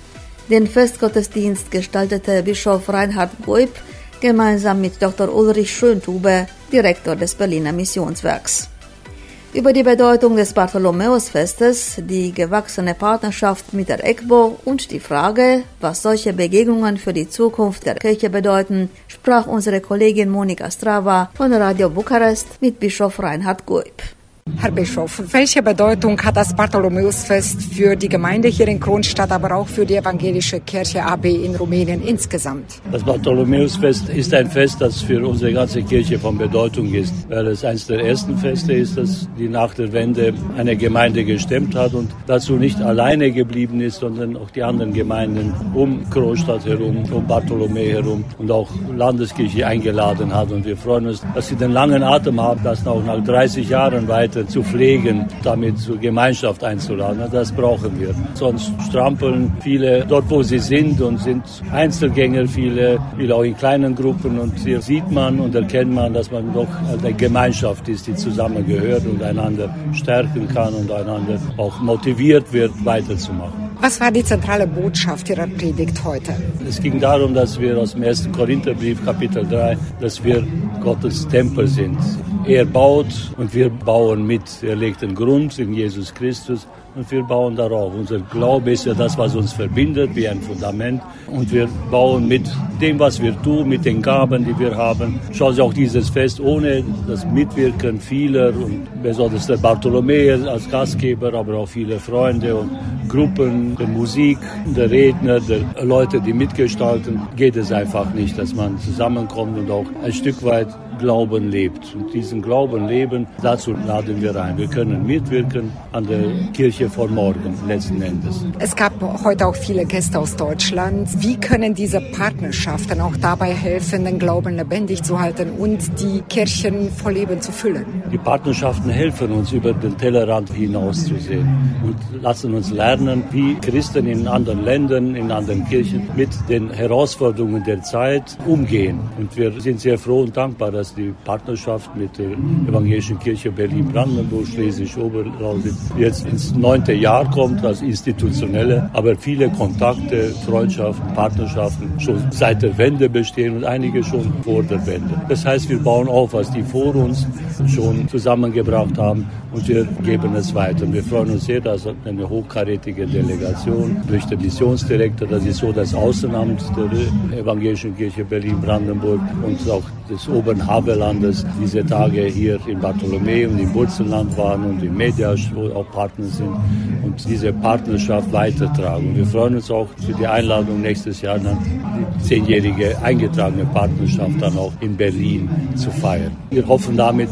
Den Festgottesdienst gestaltete Bischof Reinhard Goib gemeinsam mit Doktor Ulrich Schöntube, Direktor des Berliner Missionswerks. Über die Bedeutung des Bartholomäusfestes, die gewachsene Partnerschaft mit der E K B O und die Frage, was solche Begegnungen für die Zukunft der Kirche bedeuten, sprach unsere Kollegin Monika Strava von Radio Bukarest mit Bischof Reinhard Goib. Herr Bischof, welche Bedeutung hat das Bartholomäusfest für die Gemeinde hier in Kronstadt, aber auch für die Evangelische Kirche A B in Rumänien insgesamt? Das Bartholomäusfest ist ein Fest, das für unsere ganze Kirche von Bedeutung ist, weil es eines der ersten Feste ist, das die nach der Wende eine Gemeinde gestemmt hat und dazu nicht alleine geblieben ist, sondern auch die anderen Gemeinden um Kronstadt herum, um Bartholomäu herum und auch Landeskirche eingeladen hat. Und wir freuen uns, dass sie den langen Atem haben, das auch nach dreißig Jahren weiter zu pflegen, damit zur Gemeinschaft einzuladen. Das brauchen wir. Sonst strampeln viele dort, wo sie sind und sind Einzelgänger, viele, viele auch in kleinen Gruppen. Und hier sieht man und erkennt man, dass man doch eine Gemeinschaft ist, die zusammengehört und einander stärken kann und einander auch motiviert wird, weiterzumachen. Was war die zentrale Botschaft Ihrer Predigt heute? Es ging darum, dass wir aus dem ersten Korintherbrief, Kapitel drei, dass wir Gottes Tempel sind. Er baut und wir bauen mit. Er legt den Grund in Jesus Christus und wir bauen darauf. Unser Glaube ist ja das, was uns verbindet, wie ein Fundament. Und wir bauen mit dem, was wir tun, mit den Gaben, die wir haben. Schauen Sie auch dieses Fest ohne das Mitwirken vieler und besonders der Bartholomäus als Gastgeber, aber auch viele Freunde und Gruppen, der Musik, der Redner, der Leute, die mitgestalten, geht es einfach nicht, dass man zusammenkommt und auch ein Stück weit Glauben lebt. Und diesen Glauben leben, dazu laden wir ein. Wir können mitwirken an der Kirche von morgen, letzten Endes. Es gab heute auch viele Gäste aus Deutschland. Wie können diese Partnerschaften auch dabei helfen, den Glauben lebendig zu halten und die Kirchen voll Leben zu füllen? Die Partnerschaften helfen uns, über den Tellerrand hinauszusehen und lassen uns lernen, wie Christen in anderen Ländern, in anderen Kirchen mit den Herausforderungen der Zeit umgehen. Und wir sind sehr froh und dankbar, dass die Partnerschaft mit der Evangelischen Kirche Berlin-Brandenburg, Schlesisch-Oberlausitz jetzt ins neunte Jahr kommt als institutionelle, aber viele Kontakte, Freundschaften, Partnerschaften schon seit der Wende bestehen und einige schon vor der Wende. Das heißt, wir bauen auf, was die vor uns schon zusammengebracht haben und wir geben es weiter. Wir freuen uns sehr, dass eine hochkarätige Delegation durch den Missionsdirektor, das ist so das Außenamt der Evangelischen Kirche Berlin-Brandenburg und auch des oberen Havellandes diese Tage hier in Bartholomäu und im Burzenland waren und in Mediasch, wo auch Partner sind und diese Partnerschaft weitertragen. Wir freuen uns auch für die Einladung nächstes Jahr dann die zehnjährige eingetragene Partnerschaft dann auch in Berlin zu feiern. Wir hoffen damit,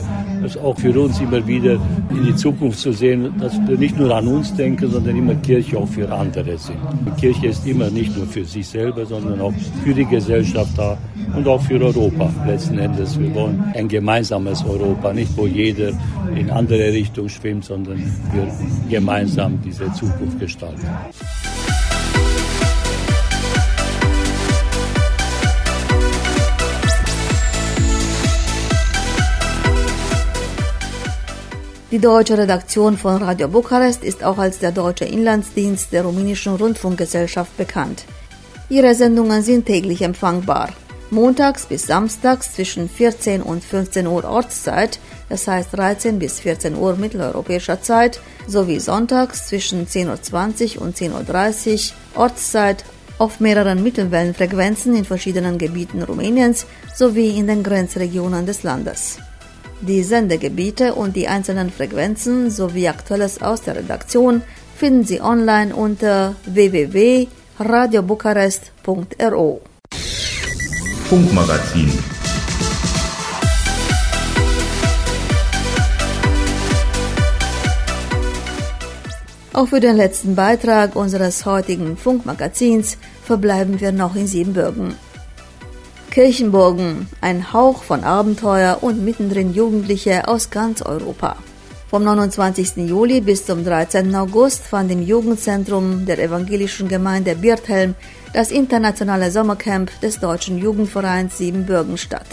Das ist auch für uns immer wieder in die Zukunft zu sehen, dass wir nicht nur an uns denken, sondern immer Kirche auch für andere sind. Die Kirche ist immer nicht nur für sich selber, sondern auch für die Gesellschaft da und auch für Europa letzten Endes. Wir wollen ein gemeinsames Europa, nicht wo jeder in andere Richtung schwimmt, sondern wir gemeinsam diese Zukunft gestalten. Die deutsche Redaktion von Radio Bukarest ist auch als der Deutsche Inlandsdienst der rumänischen Rundfunkgesellschaft bekannt. Ihre Sendungen sind täglich empfangbar. Montags bis samstags zwischen vierzehn und fünfzehn Uhr Ortszeit, das heißt dreizehn bis vierzehn Uhr mitteleuropäischer Zeit, sowie sonntags zwischen zehn Uhr zwanzig und zehn Uhr dreißig Ortszeit auf mehreren Mittelwellenfrequenzen in verschiedenen Gebieten Rumäniens sowie in den Grenzregionen des Landes. Die Sendegebiete und die einzelnen Frequenzen sowie Aktuelles aus der Redaktion finden Sie online unter w w w punkt radio bukarest punkt r o. Funkmagazin. Auch für den letzten Beitrag unseres heutigen Funkmagazins verbleiben wir noch in Siebenbürgen. Kirchenburgen, ein Hauch von Abenteuer und mittendrin Jugendliche aus ganz Europa. Vom neunundzwanzigsten Juli bis zum dreizehnten August fand im Jugendzentrum der evangelischen Gemeinde Birthelm das internationale Sommercamp des Deutschen Jugendvereins Siebenbürgen statt.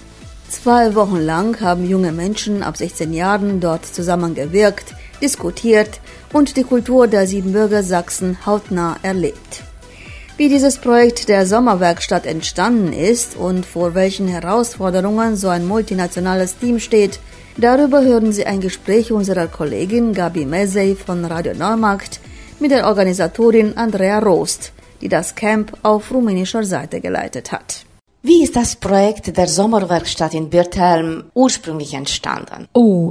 Zwei Wochen lang haben junge Menschen ab sechzehn Jahren dort zusammengewirkt, diskutiert und die Kultur der Siebenbürger Sachsen hautnah erlebt. Wie dieses Projekt der Sommerwerkstatt entstanden ist und vor welchen Herausforderungen so ein multinationales Team steht, darüber hören Sie ein Gespräch unserer Kollegin Gabi Mezey von Radio Neumarkt mit der Organisatorin Andrea Rost, die das Camp auf rumänischer Seite geleitet hat. Wie ist das Projekt der Sommerwerkstatt in Birthelm ursprünglich entstanden? Oh,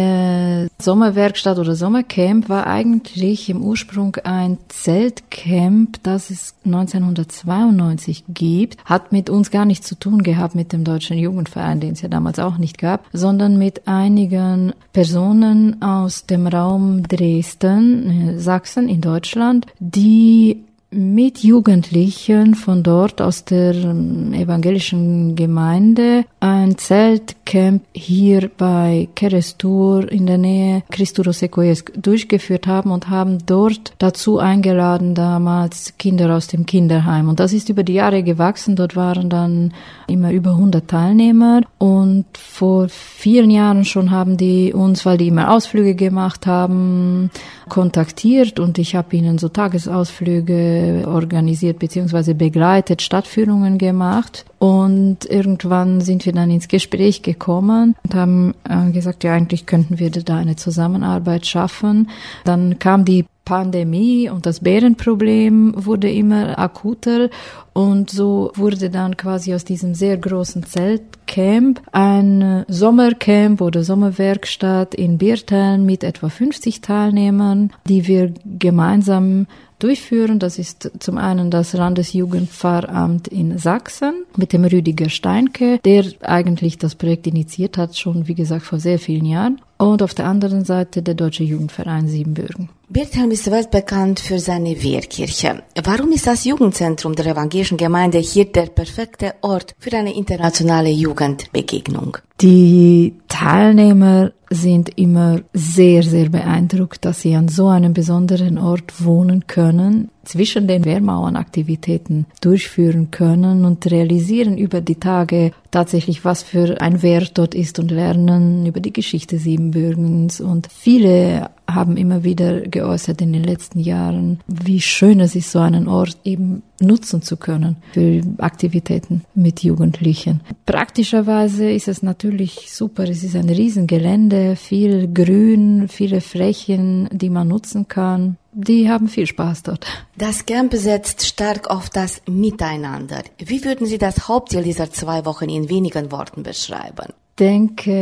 diese Sommerwerkstatt oder Sommercamp war eigentlich im Ursprung ein Zeltcamp, das es neunzehnhundertzweiundneunzig gibt. Hat mit uns gar nichts zu tun gehabt, mit dem Deutschen Jugendverein, den es ja damals auch nicht gab, sondern mit einigen Personen aus dem Raum Dresden, Sachsen in Deutschland, die mit Jugendlichen von dort aus der evangelischen Gemeinde ein Zeltcamp hier bei Kerestur in der Nähe Christu-Rosecoiesc durchgeführt haben und haben dort dazu eingeladen damals Kinder aus dem Kinderheim. Und das ist über die Jahre gewachsen. Dort waren dann immer über hundert Teilnehmer und vor vielen Jahren schon haben die uns, weil die immer Ausflüge gemacht haben, kontaktiert und ich habe ihnen so Tagesausflüge organisiert bzw. begleitet, Stadtführungen gemacht und irgendwann sind wir dann ins Gespräch gekommen und haben äh, gesagt, ja, eigentlich könnten wir da eine Zusammenarbeit schaffen. Dann kam die Pandemie und das Bärenproblem wurde immer akuter und so wurde dann quasi aus diesem sehr großen Zeltcamp ein Sommercamp oder Sommerwerkstatt in Birthelm mit etwa fünfzig Teilnehmern, die wir gemeinsam durchführen. Das ist zum einen das Landesjugendpfarramt in Sachsen mit dem Rüdiger Steinke, der eigentlich das Projekt initiiert hat, schon wie gesagt vor sehr vielen Jahren. Und auf der anderen Seite der Deutsche Jugendverein Siebenbürgen. Birthelm ist weltbekannt für seine Wehrkirche. Warum ist das Jugendzentrum der evangelischen Gemeinde hier der perfekte Ort für eine internationale Jugendbegegnung? Die Teilnehmer sind immer sehr, sehr beeindruckt, dass sie an so einem besonderen Ort wohnen können, zwischen den Wehrmauernaktivitäten durchführen können und realisieren über die Tage tatsächlich, was für ein Wert dort ist und lernen über die Geschichte Siebenbürgens. Und viele haben immer wieder geäußert in den letzten Jahren, wie schön es ist, so einen Ort eben nutzen zu können für Aktivitäten mit Jugendlichen. Praktischerweise ist es natürlich super. Es ist ein Riesengelände, viel Grün, viele Flächen, die man nutzen kann. Die haben viel Spaß dort. Das Camp setzt stark auf das Miteinander. Wie würden Sie das Hauptziel dieser zwei Wochen in wenigen Worten beschreiben? Ich denke,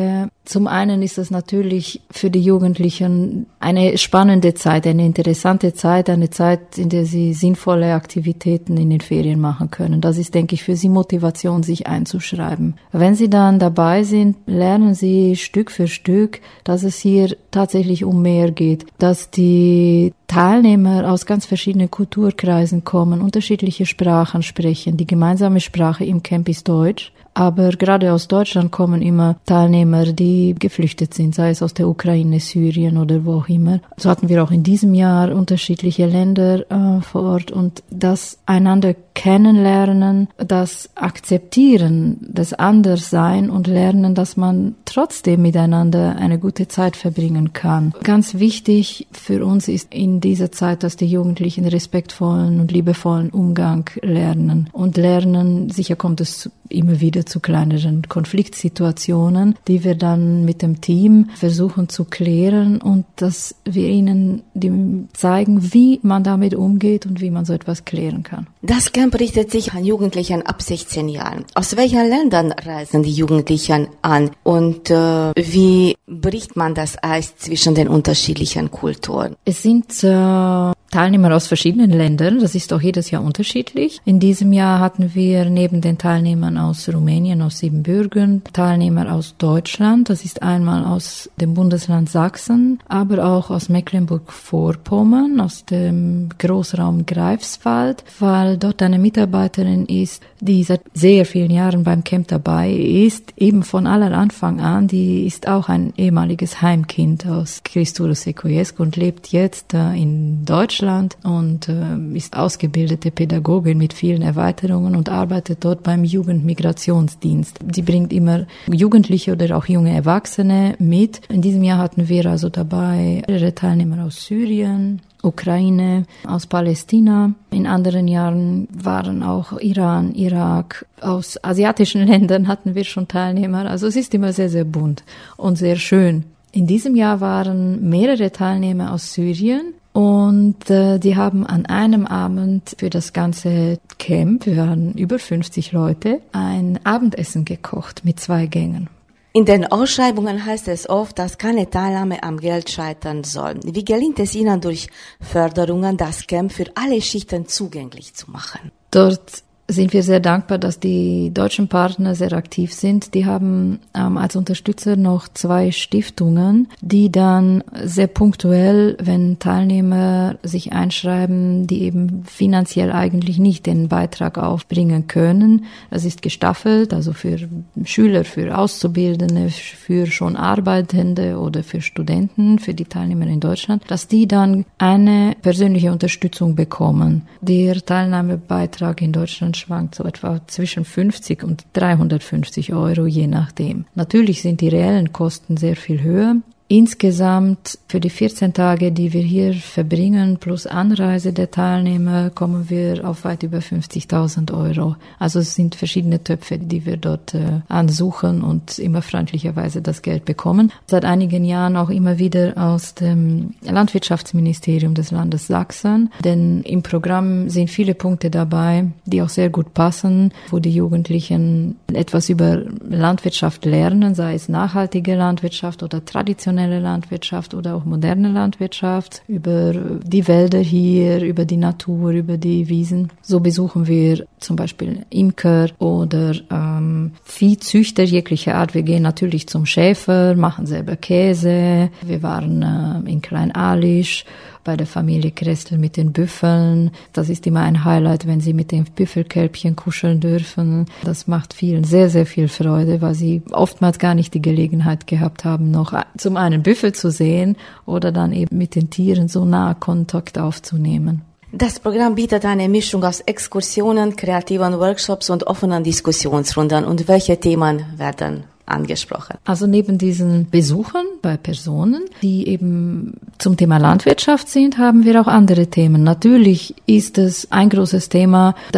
Zum einen ist es natürlich für die Jugendlichen eine spannende Zeit, eine interessante Zeit, eine Zeit, in der sie sinnvolle Aktivitäten in den Ferien machen können. Das ist, denke ich, für sie Motivation, sich einzuschreiben. Wenn sie dann dabei sind, lernen sie Stück für Stück, dass es hier tatsächlich um mehr geht, dass die Teilnehmer aus ganz verschiedenen Kulturkreisen kommen, unterschiedliche Sprachen sprechen. Die gemeinsame Sprache im Camp ist Deutsch. Aber gerade aus Deutschland kommen immer Teilnehmer, die geflüchtet sind, sei es aus der Ukraine, Syrien oder wo auch immer. So hatten wir auch in diesem Jahr unterschiedliche Länder äh, vor Ort. Und das einander kennenlernen, das Akzeptieren, das Anderssein und lernen, dass man trotzdem miteinander eine gute Zeit verbringen kann. Ganz wichtig für uns ist in dieser Zeit, dass die Jugendlichen respektvollen und liebevollen Umgang lernen. Und lernen, sicher kommt es immer wieder zu kleineren Konfliktsituationen, die wir dann mit dem Team versuchen zu klären und dass wir ihnen zeigen, wie man damit umgeht und wie man so etwas klären kann. Das Camp richtet sich an Jugendlichen ab sechzehn Jahren. Aus welchen Ländern reisen die Jugendlichen an und äh, wie bricht man das Eis zwischen den unterschiedlichen Kulturen? Es sind äh, Teilnehmer aus verschiedenen Ländern, das ist auch jedes Jahr unterschiedlich. In diesem Jahr hatten wir neben den Teilnehmern aus Rumänien, aus Siebenbürgen, Teilnehmer aus Deutschland, das ist einmal aus dem Bundesland Sachsen, aber auch aus Mecklenburg-Vorpommern, aus dem Großraum Greifswald, weil dort eine Mitarbeiterin ist, die seit sehr vielen Jahren beim Camp dabei ist, eben von aller Anfang an, die ist auch ein ehemaliges Heimkind aus Cristuru Secuiesc und lebt jetzt äh, in Deutschland und äh, ist ausgebildete Pädagogin mit vielen Erweiterungen und arbeitet dort beim Jugendmigrationsdienst. Sie bringt immer Jugendliche oder auch junge Erwachsene mit. In diesem Jahr hatten wir also dabei mehrere Teilnehmer aus Syrien, Ukraine, aus Palästina. In anderen Jahren waren auch Iran, Irak, aus asiatischen Ländern hatten wir schon Teilnehmer. Also es ist immer sehr, sehr bunt und sehr schön. In diesem Jahr waren mehrere Teilnehmer aus Syrien. Und äh, die haben an einem Abend für das ganze Camp, wir waren über fünfzig Leute, ein Abendessen gekocht mit zwei Gängen. In den Ausschreibungen heißt es oft, dass keine Teilnahme am Geld scheitern soll. Wie gelingt es Ihnen durch Förderungen, das Camp für alle Schichten zugänglich zu machen? Dort sind wir sehr dankbar, dass die deutschen Partner sehr aktiv sind. Die haben ähm, als Unterstützer noch zwei Stiftungen, die dann sehr punktuell, wenn Teilnehmer sich einschreiben, die eben finanziell eigentlich nicht den Beitrag aufbringen können. Das ist gestaffelt, also für Schüler, für Auszubildende, für schon Arbeitende oder für Studenten, für die Teilnehmer in Deutschland, dass die dann eine persönliche Unterstützung bekommen. Der Teilnahmebeitrag in Deutschland schwankt so etwa zwischen fünfzig und dreihundertfünfzig Euro, je nachdem. Natürlich sind die reellen Kosten sehr viel höher. Insgesamt für die vierzehn Tage, die wir hier verbringen, plus Anreise der Teilnehmer, kommen wir auf weit über fünfzigtausend Euro. Also es sind verschiedene Töpfe, die wir dort äh, ansuchen und immer freundlicherweise das Geld bekommen. Seit einigen Jahren auch immer wieder aus dem Landwirtschaftsministerium des Landes Sachsen, denn im Programm sind viele Punkte dabei, die auch sehr gut passen, wo die Jugendlichen etwas über Landwirtschaft lernen, sei es nachhaltige Landwirtschaft oder traditionelle Landwirtschaft oder auch moderne Landwirtschaft, über die Wälder hier, über die Natur, über die Wiesen. So besuchen wir zum Beispiel Imker oder ähm, Viehzüchter jeglicher Art. Wir gehen natürlich zum Schäfer, machen selber Käse. Wir waren äh, in Klein-Alisch bei der Familie Kressel mit den Büffeln. Das ist immer ein Highlight, wenn sie mit den Büffelkälbchen kuscheln dürfen. Das macht vielen sehr, sehr viel Freude, weil sie oftmals gar nicht die Gelegenheit gehabt haben, noch zum einen Büffel zu sehen oder dann eben mit den Tieren so nah Kontakt aufzunehmen. Das Programm bietet eine Mischung aus Exkursionen, kreativen Workshops und offenen Diskussionsrunden. Und welche Themen werden angesprochen? Also neben diesen Besuchen bei Personen, die eben zum Thema Landwirtschaft sind, haben wir auch andere Themen. Natürlich ist es ein großes Thema, das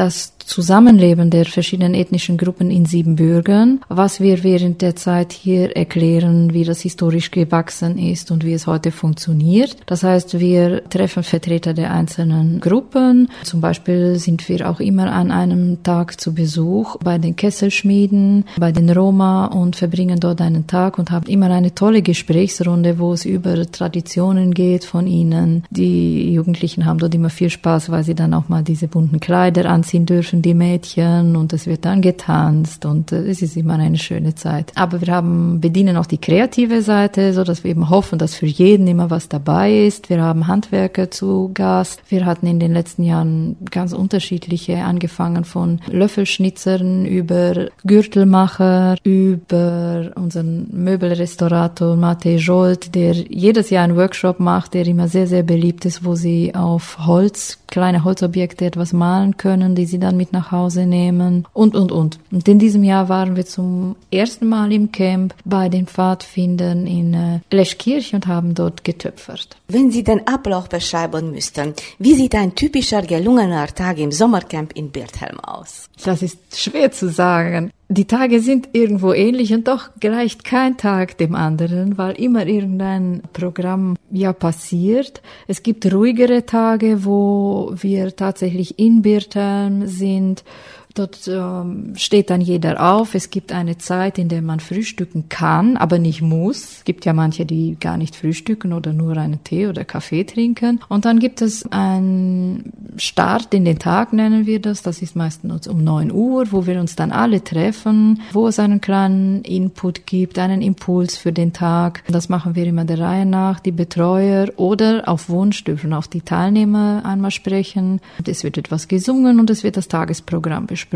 Zusammenleben der verschiedenen ethnischen Gruppen in Siebenbürgen, was wir während der Zeit hier erklären, wie das historisch gewachsen ist und wie es heute funktioniert. Das heißt, wir treffen Vertreter der einzelnen Gruppen. Zum Beispiel sind wir auch immer an einem Tag zu Besuch bei den Kesselschmieden, bei den Roma und verbringen dort einen Tag und haben immer eine tolle Gesprächsrunde, wo es über Traditionen geht von ihnen. Die Jugendlichen haben dort immer viel Spaß, weil sie dann auch mal diese bunten Kleider anziehen dürfen, die Mädchen, und es wird dann getanzt und es ist immer eine schöne Zeit. Aber wir haben, bedienen auch die kreative Seite, so dass wir eben hoffen, dass für jeden immer was dabei ist. Wir haben Handwerker zu Gast. Wir hatten in den letzten Jahren ganz unterschiedliche, angefangen von Löffelschnitzern über Gürtelmacher, über unseren Möbelrestaurator Matej Jolt, der jedes Jahr einen Workshop macht, der immer sehr, sehr beliebt ist, wo sie auf Holz, kleine Holzobjekte etwas malen können, die sie dann mit nach Hause nehmen und, und, und. Und in diesem Jahr waren wir zum ersten Mal im Camp bei den Pfadfindern in äh, Leschkirch und haben dort getöpfert. Wenn Sie den Ablauf beschreiben müssten, wie sieht ein typischer gelungener Tag im Sommercamp in Birthelm aus? Das ist schwer zu sagen. Die Tage sind irgendwo ähnlich und doch gleicht kein Tag dem anderen, weil immer irgendein Programm ja passiert. Es gibt ruhigere Tage, wo wir tatsächlich in Birthelm sind. Dort ähm, steht dann jeder auf. Es gibt eine Zeit, in der man frühstücken kann, aber nicht muss. Es gibt ja manche, die gar nicht frühstücken oder nur einen Tee oder Kaffee trinken. Und dann gibt es einen Start in den Tag, nennen wir das. Das ist meistens um neun Uhr, wo wir uns dann alle treffen, wo es einen kleinen Input gibt, einen Impuls für den Tag. Das machen wir immer der Reihe nach. Die Betreuer oder auf Wunsch dürfen auch die Teilnehmer einmal sprechen. Es wird etwas gesungen und es wird das Tagesprogramm besprochen.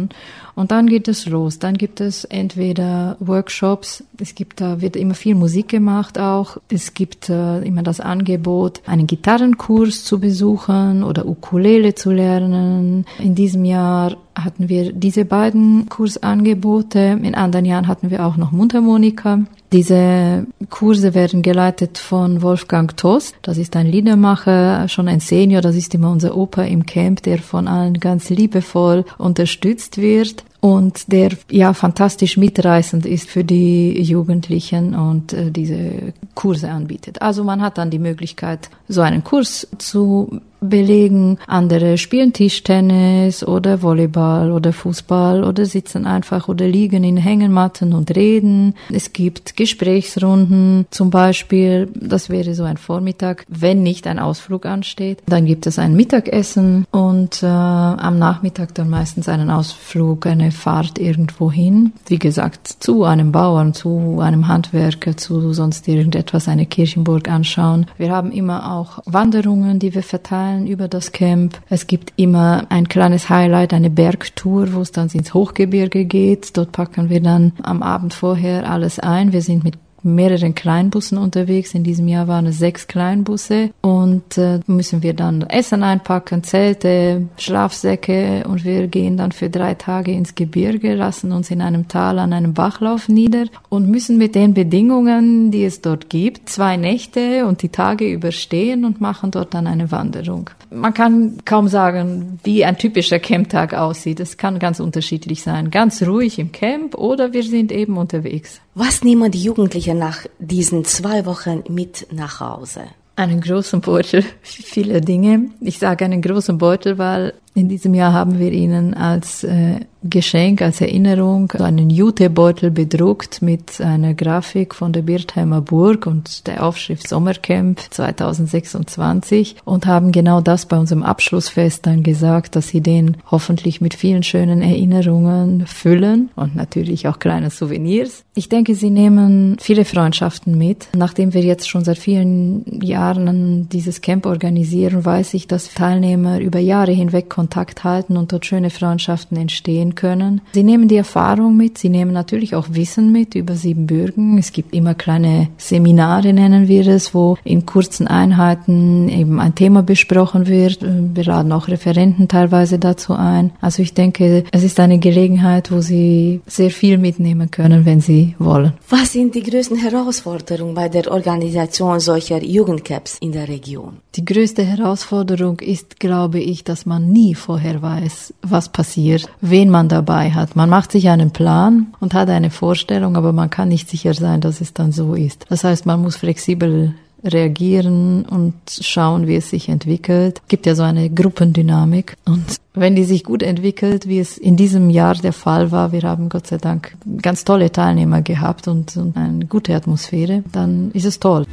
Und dann geht es los. Dann gibt es entweder Workshops, es gibt, da wird immer viel Musik gemacht auch. Es gibt äh, immer das Angebot, einen Gitarrenkurs zu besuchen oder Ukulele zu lernen. In diesem Jahr hatten wir diese beiden Kursangebote. In anderen Jahren hatten wir auch noch Mundharmonika. Diese Kurse werden geleitet von Wolfgang Tost. Das ist ein Liedermacher, schon ein Senior. Das ist immer unser Opa im Camp, der von allen ganz liebevoll unterstützt wird und der ja fantastisch mitreißend ist für die Jugendlichen und äh, diese Kurse anbietet. Also man hat dann die Möglichkeit, so einen Kurs zu belegen. Andere spielen Tischtennis oder Volleyball oder Fußball oder sitzen einfach oder liegen in Hängematten und reden. Es gibt Gesprächsrunden zum Beispiel. Das wäre so ein Vormittag, wenn nicht ein Ausflug ansteht. Dann gibt es ein Mittagessen und äh, am Nachmittag dann meistens einen Ausflug, eine Fahrt irgendwo hin. Wie gesagt, zu einem Bauern, zu einem Handwerker, zu sonst irgendetwas, eine Kirchenburg anschauen. Wir haben immer auch Wanderungen, die wir verteilen über das Camp. Es gibt immer ein kleines Highlight, eine Bergtour, wo es dann ins Hochgebirge geht. Dort packen wir dann am Abend vorher alles ein. Wir sind mit mehreren Kleinbussen unterwegs. In diesem Jahr waren es sechs Kleinbusse und äh, müssen wir dann Essen einpacken, Zelte, Schlafsäcke und wir gehen dann für drei Tage ins Gebirge, lassen uns in einem Tal an einem Bachlauf nieder und müssen mit den Bedingungen, die es dort gibt, zwei Nächte und die Tage überstehen und machen dort dann eine Wanderung. Man kann kaum sagen, wie ein typischer Camptag aussieht. Es kann ganz unterschiedlich sein. Ganz ruhig im Camp oder wir sind eben unterwegs. Was nehmen die Jugendlichen nach diesen zwei Wochen mit nach Hause? Einen großen Beutel, viele Dinge. Ich sage einen großen Beutel, weil in diesem Jahr haben wir ihnen als äh, Geschenk, als Erinnerung einen Jutebeutel bedruckt mit einer Grafik von der Birtheimer Burg und der Aufschrift Sommercamp zwanzig sechsundzwanzig und haben genau das bei unserem Abschlussfest dann gesagt, dass sie den hoffentlich mit vielen schönen Erinnerungen füllen und natürlich auch kleine Souvenirs. Ich denke, sie nehmen viele Freundschaften mit. Nachdem wir jetzt schon seit vielen Jahren dieses Camp organisieren, weiß ich, dass Teilnehmer über Jahre hinweg Kontakt halten und dort schöne Freundschaften entstehen können. Sie nehmen die Erfahrung mit, sie nehmen natürlich auch Wissen mit über Siebenbürgen. Es gibt immer kleine Seminare, nennen wir es, wo in kurzen Einheiten eben ein Thema besprochen wird. Wir laden auch Referenten teilweise dazu ein. Also ich denke, es ist eine Gelegenheit, wo sie sehr viel mitnehmen können, wenn sie wollen. Was sind die größten Herausforderungen bei der Organisation solcher Jugendcamps in der Region? Die größte Herausforderung ist, glaube ich, dass man nie vorher weiß, was passiert, wen man dabei hat. Man macht sich einen Plan und hat eine Vorstellung, aber man kann nicht sicher sein, dass es dann so ist. Das heißt, man muss flexibel reagieren und schauen, wie es sich entwickelt. Es gibt ja so eine Gruppendynamik. Und wenn die sich gut entwickelt, wie es in diesem Jahr der Fall war, wir haben Gott sei Dank ganz tolle Teilnehmer gehabt und, und eine gute Atmosphäre, dann ist es toll.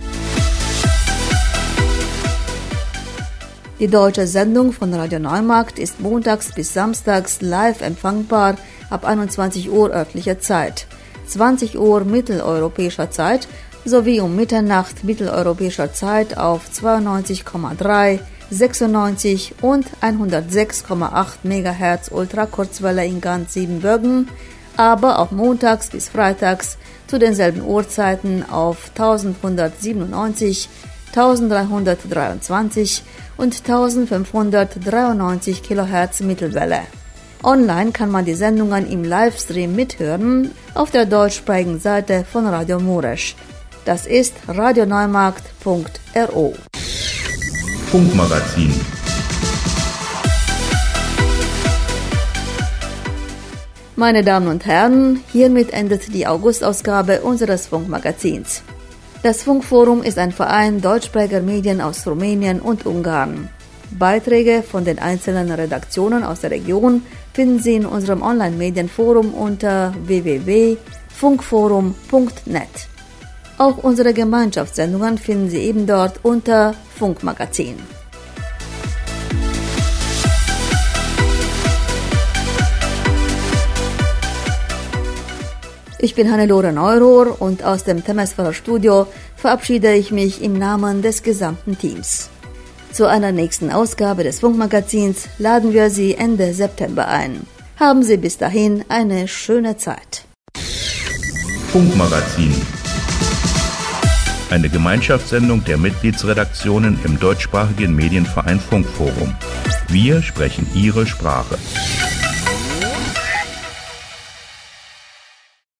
Die deutsche Sendung von Radio Neumarkt ist montags bis samstags live empfangbar ab einundzwanzig Uhr örtlicher Zeit, zwanzig Uhr mitteleuropäischer Zeit sowie um Mitternacht mitteleuropäischer Zeit auf zweiundneunzig Komma drei, sechsundneunzig und hundertsechs Komma acht Megahertz Ultrakurzwelle in ganz Siebenbürgen, aber auch montags bis freitags zu denselben Uhrzeiten auf elfhundertsiebenundneunzig, dreizehnhundertdreiundzwanzig und fünfzehnhundertdreiundneunzig Kilohertz Mittelwelle. Online kann man die Sendungen im Livestream mithören auf der deutschsprachigen Seite von Radio Muresch. Das ist radioneumarkt punkt ro. Funkmagazin. Meine Damen und Herren, hiermit endet die Augustausgabe unseres Funkmagazins. Das Funkforum ist ein Verein deutschsprachiger Medien aus Rumänien und Ungarn. Beiträge von den einzelnen Redaktionen aus der Region finden Sie in unserem Online-Medienforum unter w w w punkt funkforum punkt net. Auch unsere Gemeinschaftssendungen finden Sie eben dort unter Funkmagazin. Ich bin Hannelore Neurohr und aus dem Temeswarer Studio verabschiede ich mich im Namen des gesamten Teams. Zu einer nächsten Ausgabe des Funkmagazins laden wir Sie Ende September ein. Haben Sie bis dahin eine schöne Zeit. Funkmagazin. Eine Gemeinschaftssendung der Mitgliedsredaktionen im deutschsprachigen Medienverein Funkforum. Wir sprechen Ihre Sprache.